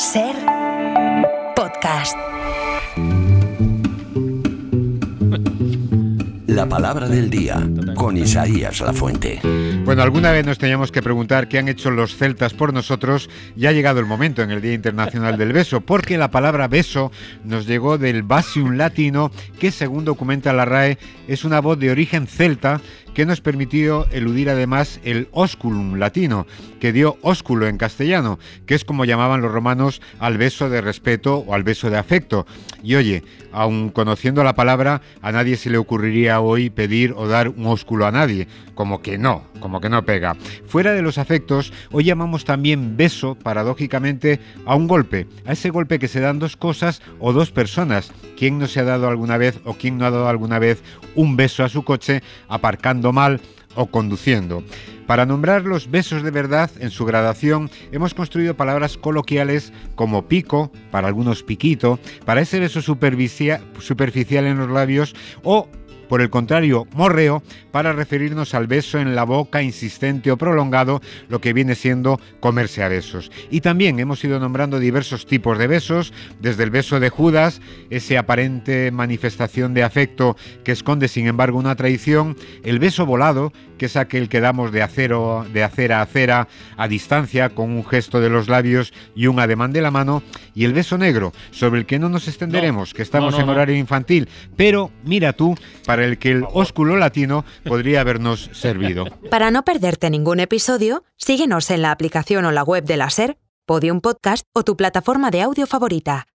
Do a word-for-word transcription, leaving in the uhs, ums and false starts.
Ser podcast. La palabra del día, con Isaías Lafuente. Bueno, alguna vez nos teníamos que preguntar qué han hecho los celtas por nosotros y ha llegado el momento en el Día Internacional del Beso, porque la palabra beso nos llegó del basium latino, que según documenta la R A E es una voz de origen celta que nos permitió eludir además el osculum latino, que dio ósculo en castellano, que es como llamaban los romanos al beso de respeto o al beso de afecto. Y oye, aun conociendo la palabra, a nadie se le ocurriría hoy pedir o dar un ósculo a nadie, como que no, como que no pega. Fuera de los afectos, hoy llamamos también beso, paradójicamente, a un golpe, a ese golpe que se dan dos cosas o dos personas. ¿Quién no se ha dado alguna vez o quién no ha dado alguna vez un beso a su coche aparcando mal o conduciendo? Para nombrar los besos de verdad en su gradación, hemos construido palabras coloquiales como pico, para algunos piquito, para ese beso superficia- superficial en los labios, o por el contrario, morreo, para referirnos al beso en la boca insistente o prolongado, lo que viene siendo comerse a besos. Y también hemos ido nombrando diversos tipos de besos, desde el beso de Judas, esa aparente manifestación de afecto que esconde sin embargo una traición, el beso volado, que es aquel que damos de acero, de acera a acera, a distancia, con un gesto de los labios y un ademán de la mano, y el beso negro, sobre el que no nos extenderemos, no, que estamos no, no, en horario no. infantil, pero mira tú, para el que el ósculo latino podría habernos servido. Para no perderte ningún episodio, síguenos en la aplicación o la web de la SER, Podium Podcast o tu plataforma de audio favorita.